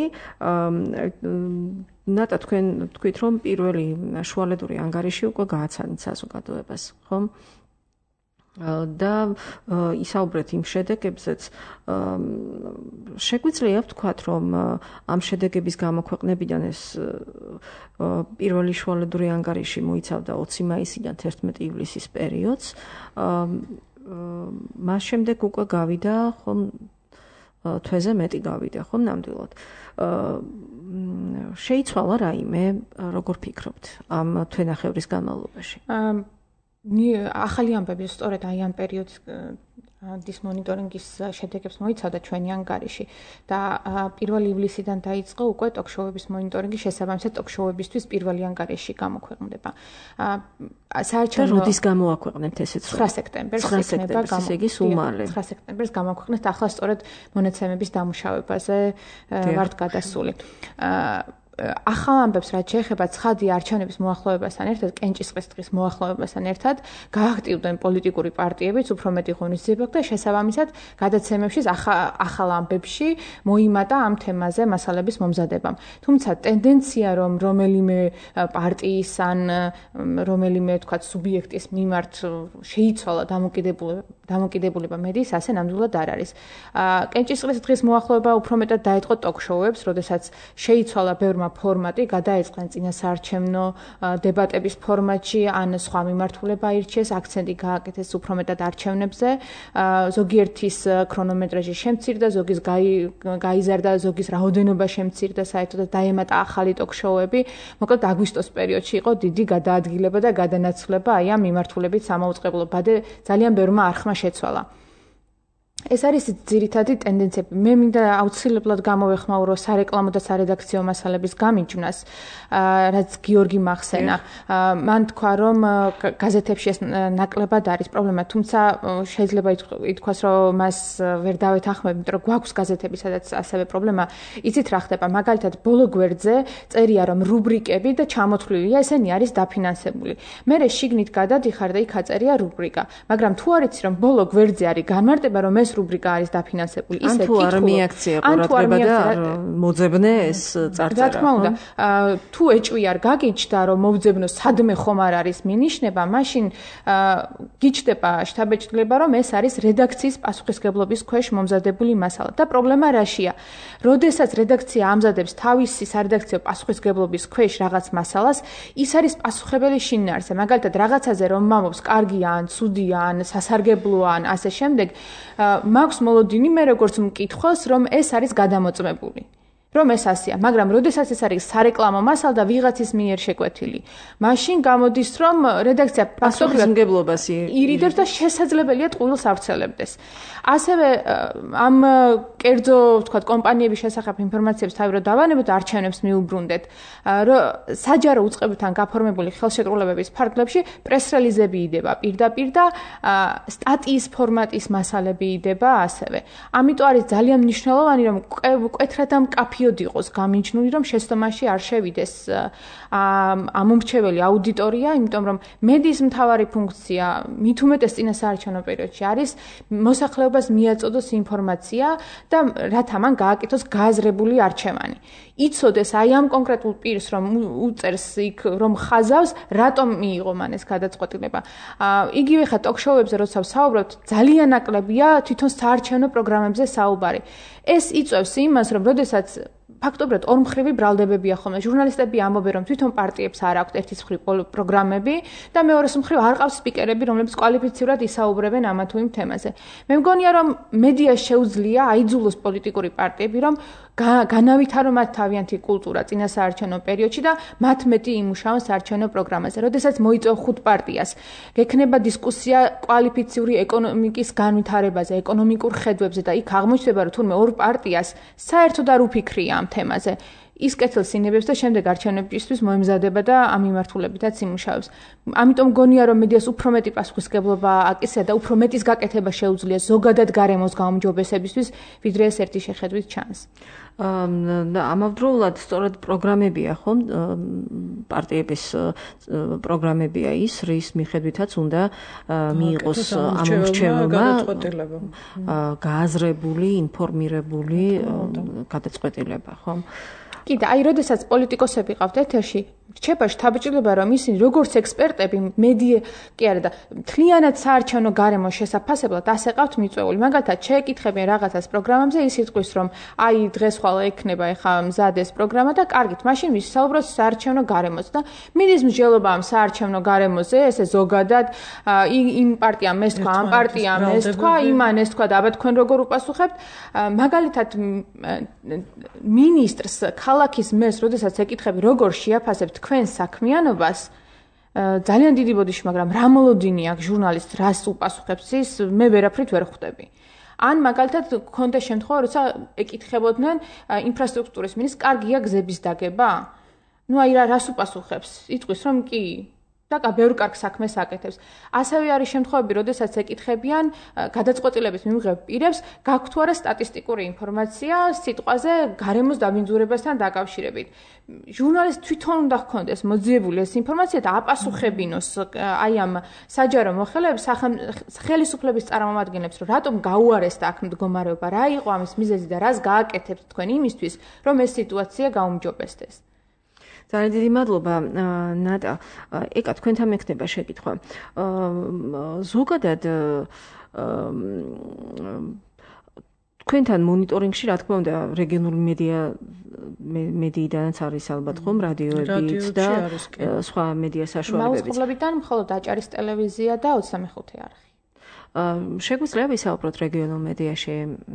ნატა თქვენ თქვით რომ პირველი შუალედური ანგარიში უკვე გააცანით საზოგადოებას, ხომ? და ისაუბრეთ იმ შედეგებზეც. შეგვიძლია ვთქვათ, რომ ამ შედეგების გამოქვეყნებიდან ეს პირველი შუალედური ანგარიში მოიცავდა ოცი მაისიდან თერთმეტი ივლისის პერიოდს. მას შემდეგ უკვე გავიდა ხომ თვეზე მეტი გავიდა ხომ ნამდვილად. შეიცვალა რაიმე, როგორ ფიქრობთ ამ თვენახევრის განმავლობაში? ახალი ამბები სწორედ აი ამ პერიოდის დის მონიტორინგის შედეგებს მოიცავდა ჩვენი ანგარიში და პირველი ივლისიდან დაიწყო უკვე ტოქ-შოუების მონიტორინგი, შესაბამისად ტოქ-შოუებისთვის პირველი ანგარიში გამოქვეყნდება. საარჩევნო როდის გამოაქვეყნებთ ესეც? ცხრა სექტემბერს იქნება გამოსული. ცხრა სექტემბერს გამოქვეყნეთ, ახლა სწორედ მონაცემების დამუშავებაზე ვართ გადასული. ახალ ამბებს რაც შეეხება ცხადი არჩევნების მოახლოებასთან ერთად, კენჭისყრის დღის მოახლოებასთან ერთად, გააქტიურდნენ პოლიტიკური პარტიებიც უფრო მეტი ღონისძიება და შესაბამისად გადაცემებში ახალ ამბებში მოიმატა ამ თემაზე მასალების მომზადებამ. თუმცა ტენდენცია რომ რომელიმე პარტიის ან რომელიმე თქვათ სუბიექტის მიმართ შეიცვალა დამოკიდებულება დამოკიდებულება მედიის ასე ნამდვილად არ არის. კენჭისყრის დღის მოახლოება უფრო მეტად დაეწყო ტოქ-შოუებს, როდესაც შეიცვალა ბევრმა ფორმატი, გადაეწყნენ წინასაარჩევნო დებატების ფორმატში, ან სხვა მიმართულება აირჩიეს, აქცენტი გააკეთეს უფრო მეტად არჩევნებზე. ზოგიერთის ქრონომეტრაჟი შემცირდა, ზოგის გაიზარდა, ზოგის რაოდენობა შემცირდა, საერთოდ დაემატა ახალი ტოქ-შოუები. მოკლედ აგვისტოს პერიოდში იყო დიდი გადაადგილება და გადანაცვლება აი ამ მიმართულებით სამაუწყებლობა და ძალიან ბევრმა არხმა შეცვალა. ეს არის ძირითადი ტენდენციები. მე მინდა აუცილებლად გამოვეხმაურო სარეკლამო და სარედაქციო მასალების გამიჯვნას, რაც გიორგი მახსენა. მან თქვა, რომ გაზეთებში ეს ნაკლებად არის პრობლემა, თუმცა შეიძლება ითქვას, რომ მას ვერ დავეთანხმებ, იმიტომ რომ გვაქვს გაზეთები, სადაც ასევე პრობლემა. იცით რა ხდება? მაგალითად, ბოლო გვერდზე წერია, რომ რუბრიკები და ჩამოთვლილია, ესენი არის დაფინანსებული. მერე შიგნით გადადიხარ და იქ აწერია რუბრიკა. მაგრამ თუ არ იცი, რომ ბოლო გვერდზე არის განმარტება, რომ ეს რუბრიკა არის დაფინანსებული, ისე კითხულობ. ან თუ არ მიაქცია ყურადღება და მოძებნე ეს წარწერა. რა თქმა უნდა, თუ ეჭვი არ გაგიჩნდა, რომ მოვძებნო სადმე ხომ არ არის მინიშნება, მაშინ გიჩნდება შთაბეჭდილება, რომ ეს არის რედაქციის პასუხისგებლობის ქვეშ მომზადებული მასალა. და პრობლემა რაშია? როდესაც რედაქცია ამზადებს თავისი სარედაქციო პასუხისგებლობის ქვეშ რაღაც მასალას, ის არის პასუხებელი შინაარსზე. მაგალითად, რაღაცაზე რომ მამობს კარგია ან ცუდია ან სასარგებლოა ან ასე შემდეგ, მაქვს მოლოდინი მე როგორც მკითხველს, რომ ეს არის გადამოწმებული. რომ ეს ასია, მაგრამ როდესაც ეს არის სარეკლამო მასალა და ვიღაცის მიერ შეკვეთილი, მაშინ გამოდის, რომ რედაქცია პასუხისმგებლობას ირიდებს და შესაძლებელია ტყუილს ავრცელებდეს. ასევე ამ კერძო, ვთქვათ, კომპანიების შესახებ ინფორმაციებს თავი დავანებოთ, არჩევნებს მიუბრუნდეთ, რომ საჯარო უწყებებთან გაფორმებული ხელშეკრულებების ფარგლებში პრეს-რელიზები იდება პირდაპირ და სტატიის ფორმატის მასალები იდება ასევე. ამიტომ არის ძალიან მნიშვნელოვანი, რომ მკვეთრად და მკაფიოდ იყოს გამიჯნული, რომ შეცდომაში არ შევიდეს ამომრჩეველი აუდიტორია, იმიტომ რომ მედიის მთავარი ფუნქცია მით უმეტეს წინასაარჩევნო პერიოდში არის მოსახლეობას მიაწოდოს ინფორმაცია და რათა მან გააკეთოს გააზრებული არჩევანი. იცოდეს აი ამ კონკრეტულ პირს, რომ უწერს იქ, რომ ხაზავს, რატომ მიიღო მან ეს გადაწყვეტილება. იგივე ხა ტოქ-შოუებზე როცა ვსაუბრობთ, ძალიან ნაკლებია თვითონ საარჩევნო პროგრამებზე საუბარი. ეს იწვევს იმას, რომ როდესაც ფაქტობრივად ორმხრივი ბრალდებებია ხოლმე. ჟურნალისტები ამბობენ, რომ თვითონ პარტიებს არ აქვთ ერთის მხრივ პროგრამები და მეორეს მხრივ არ ყავს სპიკერები, რომლებიც კვალიფიცირებად ისაუბრებენ ამა თუ იმ თემაზე. მე მგონია, რომ მედიას შეუძლია აიძულოს პოლიტიკური პარტიები, რომ განავითარო მათ თავიანთი კულტურა წინასაარჩევნო პერიოდში და მათ მეტი იმუშაონ საარჩევნო პროგრამაზე. როდესაც მოიწევ ხუთ პარტიას, გექნება დისკუსია კვალიფიციური ეკონომიკის განვითარებაზე, ეკონომიკურ ხედვებზე და იქ აღმოჩნდება, რომ თურმე ორ პარტიას საერთოდ არ უფიქრია ამ თემაზე. ის კეთილს ინებებს და შემდეგ არჩევნებისთვის მოემზადება და ამ მიმართულებითაც იმუშავებს. ამიტომ მგონია, რომ მედიას უფრო მეტი პასუხისმგებლობა აკისრია და უფრო მეტის გაკეთება შეუძლია ზოგადად გარემოს გაუმჯობესებისთვის, ვიდრე ეს ერთი შეხედვით ჩანს. ამავდროულად სწორედ პროგრამებია ხომ პარტიების პროგრამებია ის, რის მიხედვითაც უნდა მიიღოს ამორჩეულმა გააზრებული, ინფორმირებული გადაწყვეტილება, ხომ? კიდე, აი, როდესაც პოლიტიკოსები ყავთ ეთერში, რჩება შთაბეჭდილება, რომ ისინი როგორც ექსპერტები, მედია, კი არა და მთლიანად საარჩევნო გარემოს შესაფასებლად ასე ყავთ მიწვეული. მაგალითად, შეეკითხებიან რაღაცას პროგრამებზე, ის იტყვის, რომ აი, დღეს ხვალ ექნება ეხა მზადეს პროგრამა და კარგით, მაშინ ვისაუბროთ საარჩევნო გარემოზე და მიდის მსჯელობა ამ საარჩევნო გარემოზე, ესე ზოგადად, იმ პარტიამ ეს თქვა, ამ პარტიამ ეს თქვა, იმან ეს თქვა და აბა თქვენ როგორ უპასუხებთ? მაგალითად, მინისტრს ქალაქის მერს, როდესაც ეკითხები, როგორ შეაფასებთ თქვენ საქმიანობას, ძალიან დიდი ბოდიში, მაგრამ რა მოლოდინი აქვს ჟურნალისტს, რას უპასუხებს ის, მე ვერაფრით ვერ ხვდები. ან მაგალითად გქონდა შემთხვევა, როცა ეკითხებოდნენ ინფრასტრუქტურის მინისტრს, კარგია გზების დაგება? ნუ აი რა რას უპასუხებს? იტყვის, რომ კი და ბევრ კარგ საქმეს აკეთებს. ასევე არის შემთხვევები, როდესაც ეკითხებიან გადაწყვეტილების მიმღებ პირებს, გაქვთ თუ არა სტატისტიკური ინფორმაცია სიტყვაზე გარემოს დაბინძურებასთან დაკავშირებით. ჟურნალისტ თვითონ უნდა ჰქონდეს მოძიებული ეს ინფორმაცია და აპასუხებინოს აი ამ საჯარო მოხელეებს, ხელისუფლების წარმომადგენლებს, რომ რატომ გაუარესდა აქ მდგომარეობა, რა იყო ამის მიზეზი და რას გააკეთებთ თქვენ იმისთვის, რომ ეს სიტუაცია გაუმჯობესდეს. ძალიან დიდი მადლობა ნატა. ეკა თქვენთან მექნება შეკითხვა. ზოგადად თქვენთან მონიტორინგში რა თქმა უნდა რეგიონული მედია მედიიდანაც არის ალბათ ხომ რადიოებიც და სხვა მედია საშუალებებიც. მაუწყებლებიდან მხოლოდ აჭარის ტელევიზია და ოცდამეხუთე არხი. შეგვიძლია ვისაუბროთ რეგიონულ მედიაში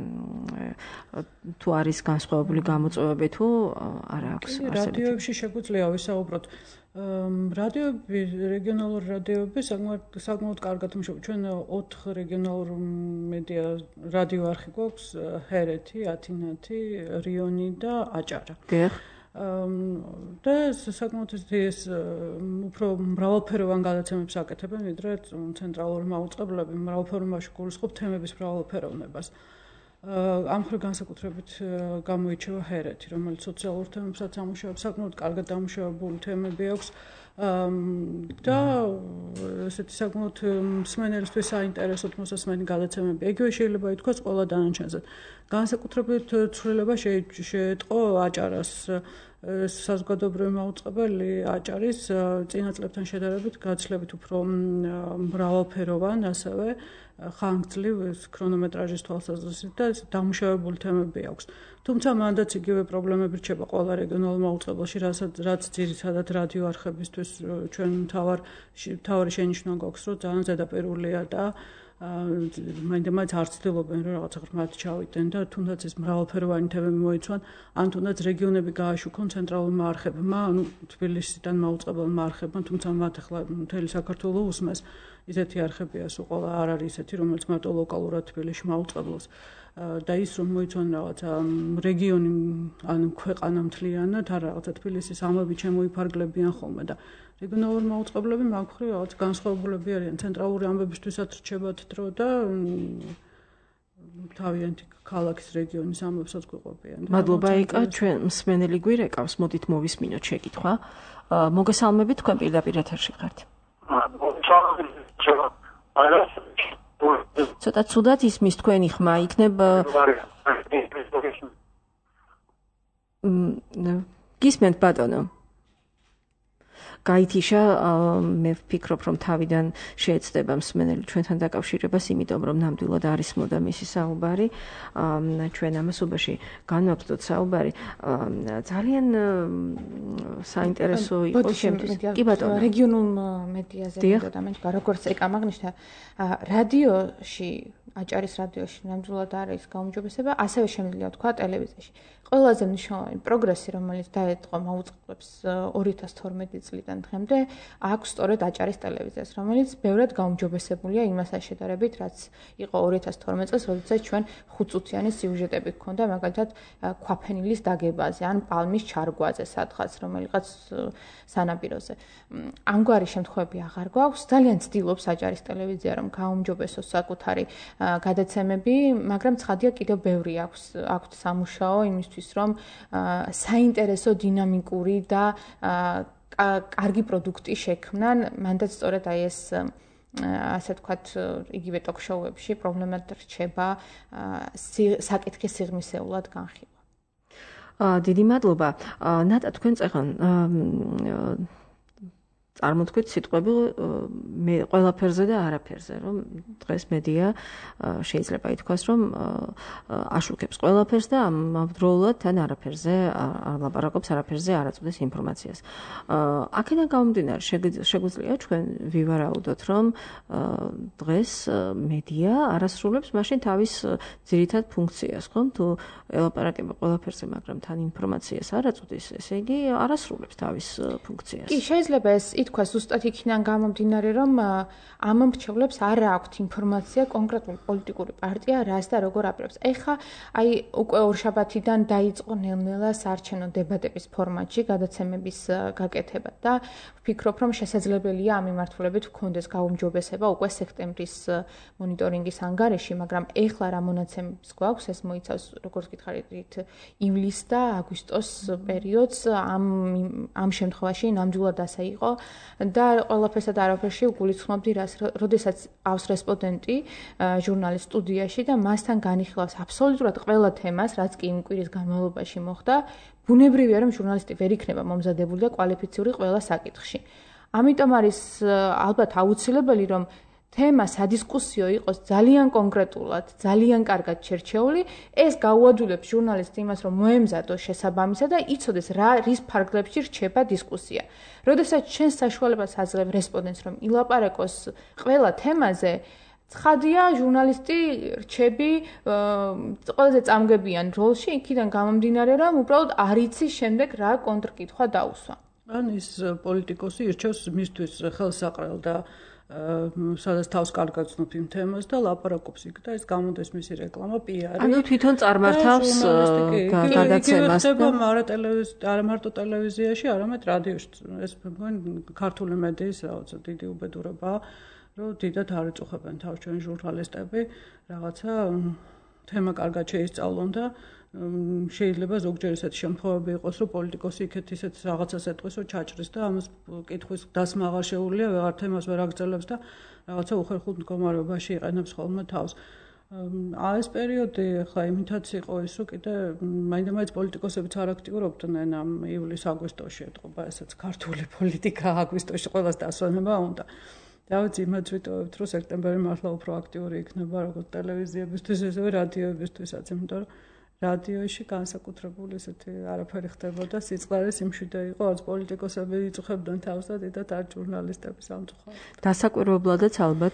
თუ არის განსხვავებული გამოწვევები თუ არა აქვს არსებითი. რადიოებში შეგვიძლია ვისაუბროთ. რადიოები, რეგიონალური რადიოები საკმაოდ კარგად მუშაობენ. ჩვენ ოთხ რეგიონალურ მედია რადიო არხი გვაქვს, ჰერეთი, ათინათი, რიონი და აჭარა. დიახ. და საკმაოდ ეს უფრო მრავალფეროვან გადაცემებს აკეთებენ, ვიდრე ცენტრალური მაუწყებლები, მრავალფეროვნებაში გულისხმობ თემების მრავალფეროვნებას. ამ მხრივ განსაკუთრებით გამოირჩევა ჰერეთი, რომელიც სოციალურ თემებსაც ამუშავებს, საკმაოდ კარგად დამუშავებული თემები აქვს და ესეთი საკმაოდ მსმენელისთვის საინტერესოდ მოსასმენი გადაცემები. იგივე შეიძლება ითქვას ყველა დანარჩენზე. განსაკუთრებით ცვლილება შეეტყო აჭარას. საზოგადოებრივი მაუწყებელი აჭარის წინა წლებთან შედარებით გაცილებით უფრო მრავალფეროვან, ასევე ხანგრძლივ ქრონომეტრაჟის თვალსაზრისით და დამუშავებული თემები აქვს. თუმცა მანდაც იგივე პრობლემები რჩება ყველა რეგიონალურ მაუწყებელში, რაც ძირითადად რადიო არხებისთვის ჩვენ მთავარი შენიშვნა გვაქვს, რომ ძალიან ზედაპირულია და მაინდა-მაინც არ ცდილობენ რომ რაღაცა ღრმად ჩავიდნენ და თუნდაც ეს მრავალფეროვანი თემები მოიცვან, ან თუნდაც რეგიონები გააშუქონ ცენტრალურმა არხებმა, ანუ თბილისიდან მაუწყებელმა არხებმა, თუმცა მათ ახლა მთელი საქართველო უსმეს ისეთი არხებია, სულ ყველა არ არის ისეთი, რომელიც მარტო ლოკალურად თბილისში მაუწყებლობს. და ის რომ მოიცვან რაღაცა რეგიონი ან ქვეყანა მთლიანად, არ რაღაცა თბილისის ამბები შემოიფარგლებიან ხოლმე და რეგიონალური მაუწყებლები მაგ მხრივ რაღაც განსხვავებულები არიან. ცენტრალური ამბებისთვისაც რჩებათ დრო და თავიანთი ქალაქის რეგიონის ამბებსაც გვიყვებიან. მადლობა იკა, ჩვენ მსმენელი გვირეკავს, მოდით მოვისმინოთ შეკითხვა. მოგესალმებით, თქვენ პირდაპირ ეთერში ხართ. ცოტა ცუდად ისმის თქვენი ხმა, იქნებ გისმენთ ბატონო. გაითიშა, მე ვფიქრობ, რომ თავიდან შეეცდება მსმენელი ჩვენთან დაკავშირებას, იმიტომ რომ ნამდვილად არის მოდა მისი საუბარი. ჩვენ ამასობაში განვაგრძოთ საუბარი. ძალიან საინტერესო იყო შემთხვევით. კი ბატონო, რეგიონულ მედიაზე მინდოდა მე როგორც ეკამაღნიშნა, რადიოში, აჭარის რადიოში ნამდვილად არის გაუმჯობესება, ასევე შემიძლია თქვა ტელევიზიაში. ყველაზე მნიშვნელოვანი პროგრესი, რომელიც დაეწყო მაუწყებლებს ორი ათას თორმეტი წლიდან დღემდე, აქვს სწორედ აჭარის ტელევიზიას, რომელიც ბევრად გაუმჯობესებულია იმასთან შედარებით, რაც იყო ორი ათას თორმეტ წელს, როდესაც ჩვენ ხუთწუთიანი სიუჟეტები გქონდა, მაგალითად, ქვაფენილის დაგებაზე ან პალმის ჩარგვაზე სადღაც, რომელიღაც სანაპიროზე. ამგვარი შემთხვევები აღარ გვაქვს. ძალიან ცდილობს აჭარის ტელევიზია, რომ გაუმჯობესოს საკუთარი გადაცემები, მაგრამ ცხადია კიდევ ბევრი აქვს აქვს სამუშაო იმისთვის, რომ საინტერესო, დინამიკური და კარგი პროდუქტი შექმნან, მანდაც სწორედ აი ეს ასე ვთქვათ, იგივე ტოქ-შოუებში პრობლემად რჩება საკითხის სიღრმისეულად განხილვა. დიდი მადლობა. ნატა, თქვენ წეღან წარმოთქვით სიტყვები მე ყველაფერზე და არაფერზე, რომ დღეს მედია შეიძლება ითქვას, რომ აშუქებს ყველაფერს და ამავდროულად თან არაფერზე არ ლაპარაკობს, არაფერზე არ აწვდის ინფორმაციას. აქედან გამომდინარე, შეგვიძლია ჩვენ ვივარაუდოთ, რომ დღეს მედია არასრულებს მაშინ თავის ძირითად ფუნქციას, ხომ? თუ ელაპარაკება ყველაფერზე, მაგრამ თან ინფორმაციას არ აწვდის, ესე იგი არასრულებს თავის ფუნქციას. კი, შეიძლება ეს ითქვა ზუსტად იქიდან გამომდინარე, რომ ამ მრჩევლებს არ აქვთ ინფორმაცია კონკრეტული პოლიტიკური პარტია რას და როგორ აპირებს. ეხლა აი უკვე ორშაბათიდან დაიწყო ნელ-ნელა საარჩევნო დებატების ფორმატში გადაცემების გაკეთება და ვფიქრობ, რომ შესაძლებელია ამ მიმართულებით ვქონდეს გაუმჯობესება უკვე სექტემბრის მონიტორინგის ანგარიში, მაგრამ ეხლა რა მონაცემების გვაქვს, ეს მოიცავს როგორც გითხარით ივლისს და აგვისტოს პერიოდს, ამ ამ შემთხვევაში ნამდვილად ასე იყო. და ყველაფერსა და არაფერში უგულისხმობდი რას, როდესაც ყავს რესპონდენტი ჟურნალის სტუდიაში და მასთან განიხილავს აბსოლუტურად ყველა თემას, რაც კი იმ კვირის განმავლობაში მოხდა, ბუნებრივია, რომ ჟურნალისტი ვერ იქნება მომზადებული და კვალიფიციური ყველა საკითხში. ამიტომ არის ალბათ აუცილებელი, რომ თემა სადისკუსიო იყოს ძალიან კონკრეტულად, ძალიან კარგად შერჩეული, ეს გაუადვილებს ჟურნალისტს იმას, რომ მოემზადოს შესაბამისად და იცოდეს რა რის ფარგლებში რჩება დისკუსია. როდესაც ჩვენ საშუალებას აძლევ რესპონდენტს, რომ ილაპარაკოს ყველა თემაზე, ცხადია ჟურნალისტი რჩები ყველაზე წამგებიან როლში, იქიდან გამომდინარე, რომ უბრალოდ არ იცის შემდეგ რა კონტრკითხვა დაუსვა. ან ის პოლიტიკოსი ირჩევს მისთვის ხელსაყრელ და სადაც თავს კარგად ცნობ იმ თემას და ლაპარაკობს იქ და ეს გამოდის მისი რეკლამა, პიარი. ანუ თვითონ წარმართავს გადაცემას და არა ტელევიზიაში, არა მარტო ტელევიზიაში, არამედ რადიოში. ეს ქართული მედიის რაღაცა დიდი უბედურებაა, რომ დიდად არ იწუხებენ თავს ჩვენ ჟურნალისტები, რაღაცა თემა კარგად შეისწავლონ და შეიძლება ზოგჯერ ესეთი შემთხვევები იყოს, რომ პოლიტიკოსი იქეთ ისეთ რაღაცას ეტყვის, რომ ჩაჭრის და ამას კითხვის დასმა აღარ შეუძლია, ვეღარ თემას ვერ აგრძელებს და რაღაცა უხერხულ მდგომარეობაში იყენებს ხოლმე თავს. აი ეს პერიოდი ხა იმითაც იყო ის, რომ კიდე მაინდა-მაინც პოლიტიკოსებიც არ აქტიურობდნენ ამ ივლის-აგვისტოში ეთყობა, ესეც ქართული პოლიტიკა აგვისტოში ყველას დასვენება უნდა. და ვიცი, იმაც ვიტოვებთ, რომ სექტემბერი მართლა უფრო აქტიური იქნება, როგორც ტელევიზიებისთვის, ასევე რადიოებისთვისაც, იმიტომ რომ რადიოში განსაკუთრებული ესეთი არაფერი ხდებოდა, სიწყდარის იმშვიდე იყო, რაც პოლიტიკოსები იწუხებდნენ თავს და დიდად არ ჟურნალისტები სამწუხაროდ. დასაკვირვებლადაც ალბათ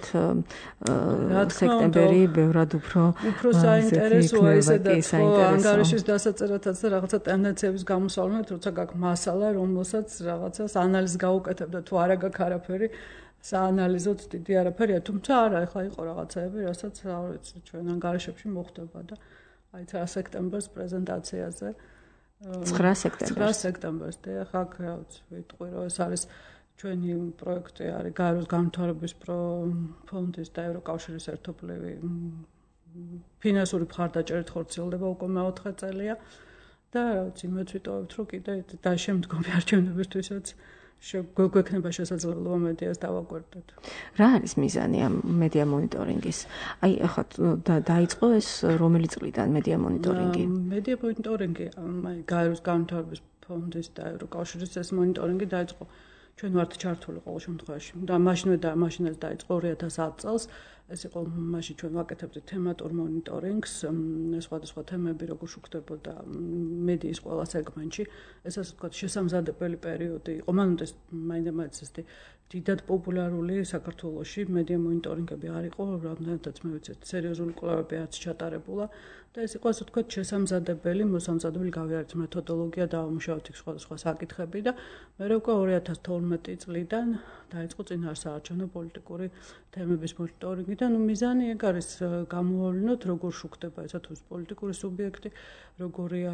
სექტემბერი ბევრად უფრო უფრო საინტერესოა ესედაც ხო ანგარიშის დასაწერათაც და რაღაცა ტენდენციების გამოსავლენად, როცა გაქვს მასალა, რომელსაც რაღაცას ანალიზს გაუკეთებდა თუ არა გაქვს არაფერი, საანალიზოთ დიდი არაფერია, თუმცა არა, ეხლა იყო რაღაცაები, რასაც რა ვიცი, ჩვენ ანგარიშებში მოხდება და აი ცხრა სექტემბერს პრეზენტაციაზე ცხრა სექტემბერს ცხრა სექტემბერს და ახლა რა ვიცი ვიტყვი რომ ეს არის ჩვენი პროექტი არის გაეროს განვითარების ფონდის და ევროკავშირის ერთობლივი ფინანსური მხარდაჭერით ხორციელდება უკვე მეოთხე წელია და რა ვიცი მეც ვიტოვებთ რომ კიდე და შემდგომი არჩევნებისთვისაც გვექნება შესაძლებლობა მედიას დავაკვირდეთ. რა არის მიზანი ამ მედია მონიტორინგის? აი ახლა დაიწყო ეს რომელი წლიდან მედია მონიტორინგი? მედია მონიტორინგი, აი გაეროს განვითარების ფონდის და ევროკავშირის ეს მონიტორინგი დაიწყო. ჩვენ ვართ ჩართული ყოველ შემთხვევაში. და მაშინვე და მაშინაც დაიწყო ორი ათას ათი წელს. ეს იყო მაშინ ჩვენ ვაკეთებდით თემატურ მონიტორინგს, სხვადასხვა თემები როგორ შუქდებოდა მედიის ყველა სეგმენტში. ეს ასე ვთქვათ, შესამზადებელი პერიოდი იყო. მანამდე მაინდა-მაინც ესეთი დიდად პოპულარული საქართველოში მედია მონიტორინგები არ იყო, რამდენადაც მე ვიცი, სერიოზული კვლევები არც ჩატარებულა და ეს იყო ასე ვთქვათ, შესამზადებელი, მოსამზადებელი გავიარეთ მეთოდოლოგია და ამუშავეთ იქ სხვადასხვა საკითხები და მე უკვე ორი ათას თორმეტი წლიდან დაიწყო წინაარსაარჩევნო პოლიტიკური თემების მონიტორინგი და ნუ მიზანი ეგ არის გამოავლინოთ როგორ შუქდება ესა თუ პოლიტიკური სუბიექტი, როგორია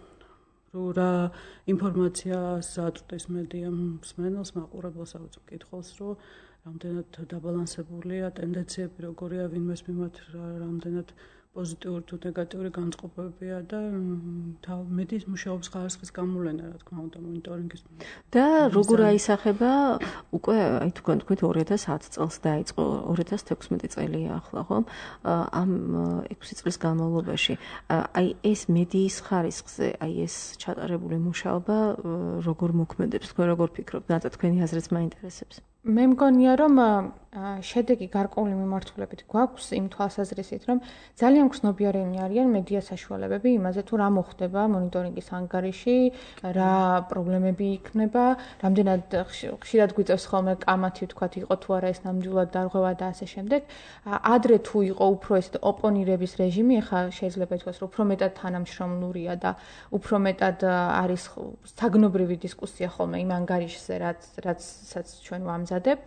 რა ინფორმაციას აწვდის მედია მსმენელს, მაყურებელს, აუც მკითხველს, რომ რამდენად დაბალანსებულია ტენდენციები, როგორია ვინმეს მიმართ რამდენად პოზიტიური თუ ნეგატიური განწყობებია და მედიის მუშაობის ხარისხის გამოვლენა, რა თქმა უნდა, მონიტორინგის. და როგორ აისახება უკვე აი თქვენ თქვით ორი ათას ათი წელს დაიწყო, ორი ათას თექვსმეტი წელია ახლა, ხო? ამ ექვსი წლის განმავლობაში აი ეს მედიის ხარისხზე, აი ეს ჩატარებული მუშაობა როგორ მოქმედებს, თქვენ როგორ ფიქრობთ? და თქვენი აზრიც მაინტერესებს. მე მგონია რომ შედეგი გარკვეული მიმართულებით გვაქვს იმ თვალსაზრისით რომ ძალიან გრძნობიარენი არიან მედია საშუალებები იმაზე თუ რა მოხდება მონიტორინგის ანგარიში, რა პრობლემები იქნება, რამდენად ხშირად გვიწევს ხოლმე კამათი ვთქვათ იყო თუ არა ეს ნამდვილად დარღვევა და ასე შემდეგ. ადრე თუ იყო უფრო ესეთ ოპონირების რეჟიმი, ახლა შეიძლება ითქვას რომ უფრო მეტად თანამშრომლურია და უფრო მეტად არის საგნობრივი დისკუსია ხოლმე იმ ანგარიშზე, რაც რაცაც ჩვენ ვამზადებთ.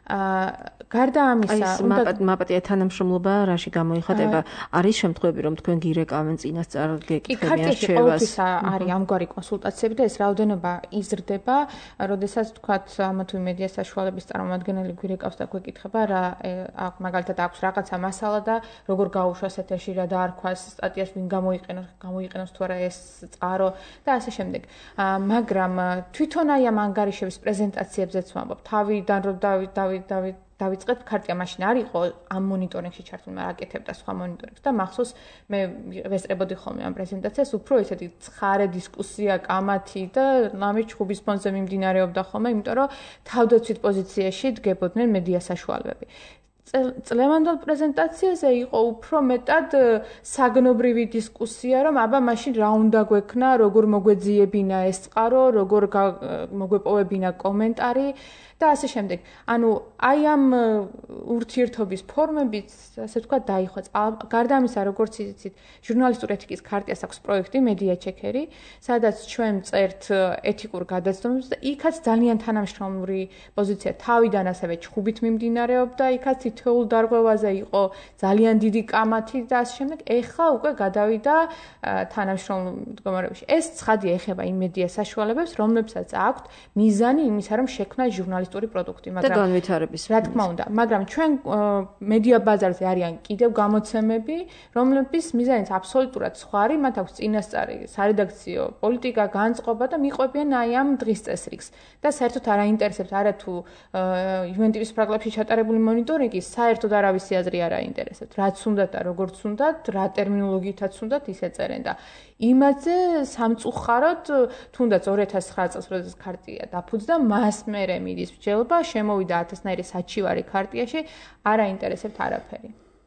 გარდა ამისა, მაპატია თანამშრომლობა რაში გამოიხატება? არის შემთხვევები, რომ თქვენ გირეკავენ წინასწარ გეკითხები არჩევას? კი, არის ამგვარი კონსულტაციები და ეს რაოდენობა იზრდება, როდესაც თქვათ ამა თუ იმ მედია საშუალების წარმომადგენელი გვირეკავს და გვეკითხება რა მაგალითად აქვს რაღაცა მასალა და როგორ გაუშვას ეთერში რა დაარქვას სტატიას ვინ გამოიყენოს, გამოიყენოს თუ არა ეს წყარო და ასე შემდეგ. მაგრამ თვითონ აი ამ ანგარიშების პრეზენტაციებზეც ვამბობ, თავიდან რომ დავით დავით დავით დავიწყეთ ქარტია მაშინ არ იყო ამ მონიტორინგში ჩართული, მაგრამ აკეთებდა სხვა მონიტორინგს და მახსოვს მე ვესწრებოდი ხოლმე ამ პრეზენტაციას, უფრო ესეთი ცხარე დისკუსია, კამათი და ნამის ჩხუბის ფონზე მიმდინარეობდა ხოლმე, იმიტომ რომ თავდაცვით პოზიციაში დგებოდნენ მედია საშუალებები. წლევანდელ პრეზენტაციაზე იყო უფრო მეტად საგნობრივი დისკუსია, რომ აბა მაშინ რა უნდა გვექნა, როგორ მოგვეძიებინა ეს წყარო, როგორ მოგვეპოვებინა კომენტარი და ასე შემდეგ. ანუ აი ამ ურთიერთობის ფორმებიც, ასე ვთქვათ, დაიხვეწ. გარდა ამისა, როგორც იცით, ჟურნალისტური ეთიკის ქარტიას აქვს პროექტი მედია ჩეკერი, სადაც ჩვენ წერთ ეთიკურ გადაცემებს და იქაც ძალიან თანამშრომლური პოზიცია თავიდან ასევე ჩხუბით მიმდინარეობდა, იქაც თეულ დარღვევაზე იყო ძალიან დიდი კამათი და ასე შემდეგ. ეხლა უკვე გადავიდა თანამშრომლურ მდგომარეობაში. ეს ცხადია ეხება იმ მედია საშუალებებს, რომლებსაც აქვთ მიზანი იმისა, რომ შექმნას ჟურნალისტური პროდუქტი, მაგრამ და განვითარების. რა თქმა უნდა, მაგრამ ჩვენ მედია ბაზარზე არიან კიდევ გამოცემები, რომლებიც მიზანიც აბსოლუტურად სხვა არის, მათ აქვს წინასწარი სარედაქციო პოლიტიკა, განწყობა და მიყვებიან აი ამ დღის წესრიგს. და საერთოდ არ აინტერესებთ არა თუ იუენტივის ფრაგლებში ჩატარებული მონიტორინგი, საერთოდ არავისი აზრი არ აინტერესებთ. რაც უნდათ და როგორც უნდათ, რა ტერმინოლოგიითაც უნდათ ისე წერენ და იმაზე სამწუხაროდ თუნდაც ორი ათას ცხრა წელს როდესაც ქარტია დაფუძნდა, მას მერე მიდის მსჯელობა, შემოვიდა ათასნაირი საჩივარი ქარტიაში, არ აინტერესებთ არაფერი.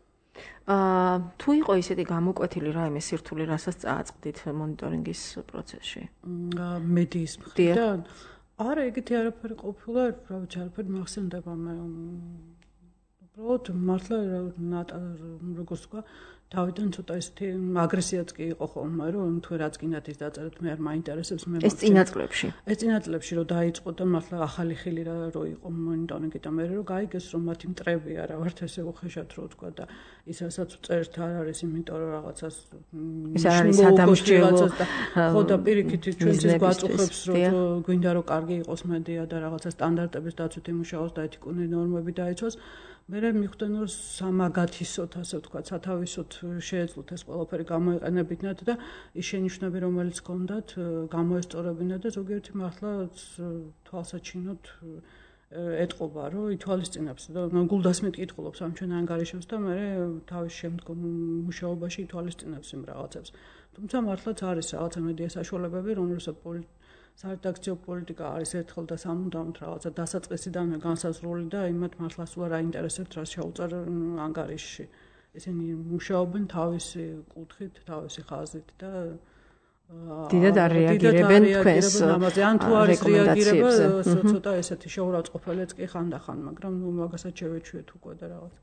აა თუ იყო ისეთი გამოკვეთილი რაიმე სირთულე, რასაც წააწყდით მონიტორინგის პროცესში? მედიის მხრიდან? არა, ეგეთი არაფერი ყოფილა, რა ვიცი, არაფერი მახსენდება მე. უბრალოდ მართლა როგორც თქვა, თავიდან ცოტა ისეთი აგრესიაც კი იყო ხოლმე, რომ თუ რაც გინდათ ის დაწერეთ, მე არ მაინტერესებს მე. ეს წინა წლებში. ეს წინა წლებში რომ დაიწყო და მართლა ახალი ხილი რა რო იყო მონიტორინგი და მე რომ გაიგეს რომ მათი მტრები არა ვართ ესე უხეშად რო თქვა და ის რასაც წერთ არ არის, იმიტომ რომ რაღაცას ის არის სადამსჯელო ხო და პირიქით ჩვენთვის გვაწუხებს რომ გვინდა რომ კარგი იყოს მედია და რაღაცა სტანდარტების დაცვით იმუშაოს და ეთიკური ნორმები დაიცვას. მე მიხვდენ რომ სამაგათისოთ ასე ვთქვათ, სათავისოთ შეეძლოთ ეს ყველაფერი გამოეყენებინათ და ის შენიშვნები რომელიც ჰქონდათ გამოესწორებინათ და ზოგიერთი მართლა თვალსაჩინოდ ეტყობა რომ ითვალისწინებს და გულდას მეტკითხულობს ამ ჩვენ ანგარიშებს და მე თავის შემდგომ მუშაობაში ითვალისწინებს იმ რაღაცებს. თუმცა მართლაც არის რაღაცა მედია საშუალებები, რომელსაც საერთაქციო პოლიტიკა არის ერთხელ და სამუდამოდ რაღაცა დასაწყისიდანვე განსაზღვრული და იმათ მართლაც უარ აინტერესებთ რაც შეუწარ ანგარიშში. ესენი მუშაობენ თავისი კუთხით, თავისი ხაზით და დიდად არ რეაგირებენ თქვენს ან თუ არის რეაგირება ცოტა ესეთი შეურაცხყოფელიც კი ხანდახან, მაგრამ ნუ მაგასაც შევეჩვიეთ უკვე და რაღაც.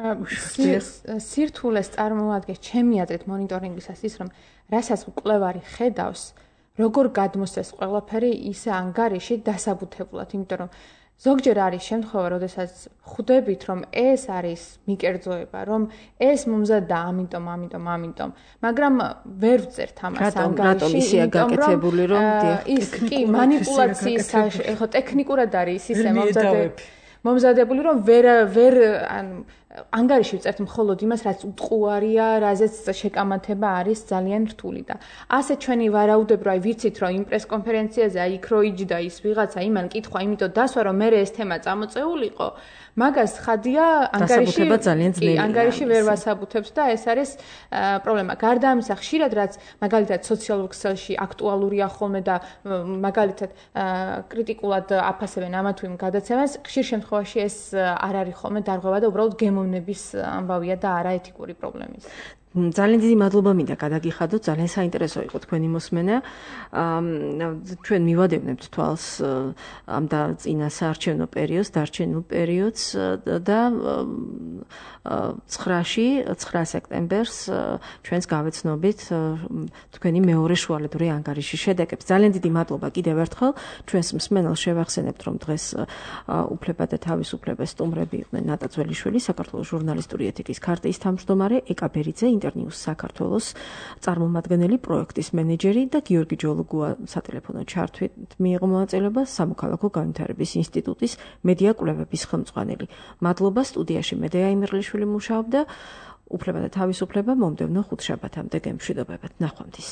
სირთულეს წარმოადგენს ჩემი აზრით მონიტორინგისას ის რომ რასაც მკვლევარი ხედავს როგორ გადმოსცეს ყველაფერი ისე ანგარიში დასაბუთებულად, იმიტომ რომ ზოგჯერ არის შემთხვევა, როდესაც ხვდებით, რომ ეს არის მიკერძოება, რომ ეს მომზადდა ამიტომ, ამიტომ, ამიტომ, მაგრამ ვერ ვწერთ ამას ანგარიში, იმიტომ რომ ის კი манипуляციის ხო ტექნიკურად არის ისე მომზადებული, მომზადებული რომ ვერ ვერ ანგარიში ვწერთ მხოლოდ იმას, რაც უტყუარია, რაზეც შეკამათება არის ძალიან რთული და ასე ჩვენი ვარაუდებ, რომ აი ვიცით, რომ იმ პრესკონფერენციაზე აი იქ რო იჯდა ის ვიღაცა იმან კითხვა, იმიტომ დასვა, რომ მე ეს თემა წამოწეულიყო, მაგას ხადია ანგარიში ძალიან ძნელი. ანგარიში ვერ ვასაბუთებს და ეს არის პრობლემა. გარდა ამისა, ხშირად რაც მაგალითად სოციალურ ქსელში აქტუალურია ხოლმე და მაგალითად კრიტიკულად აფასებენ ამა თუ იმ გადაცემას, ხშირ შემთხვევაში ეს არ არის ხოლმე დარღვევა და უბრალოდ გემოვნების ამბავია და არა ეთიკური პრობლემის. ძალიან დიდი მადლობა მინდა გადაგიხადოთ, ძალიან საინტერესო იყო თქვენი მოსმენა. ჩვენ მივადევნებთ თვალს ამ და წინა საარჩევნო პერიოდს, დარჩენილ პერიოდს და ცხრაში, ცხრა სექტემბერს ჩვენს გავეცნობით თქვენი მეორე შუალედური ანგარიშის შედეგებს. ძალიან დიდი მადლობა კიდევ ერთხელ ჩვენს მსმენელს შევახსენებთ, რომ დღეს უფლება და თავისუფლება სტუმრები იყვნენ ნატა ძველიშვილი, საქართველოს ჟურნალისტური ეთიკის ქარტიის თავმჯდომარე, ეკა ბერიძე, ინტერნიუს საქართველოს წარმომადგენელი, პროექტის მენეჯერი და გიორგი ჯოლუგუა სატელეფონო ჩართვით მიიღო მონაწილეობა სამოქალაქო განვითარების ინსტიტუტის მედია კვლევების ხელმძღვანელი. მადლობა სტუდიაში მე დეა იმერლიშვილი მუშაობდა. უფლება და თავისუფლება მომდევნო ხუთშაბათამდე გემშვიდობებათ. ნახვამდის.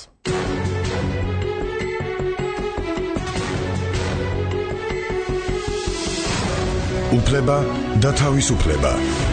უფლება და თავისუფლება.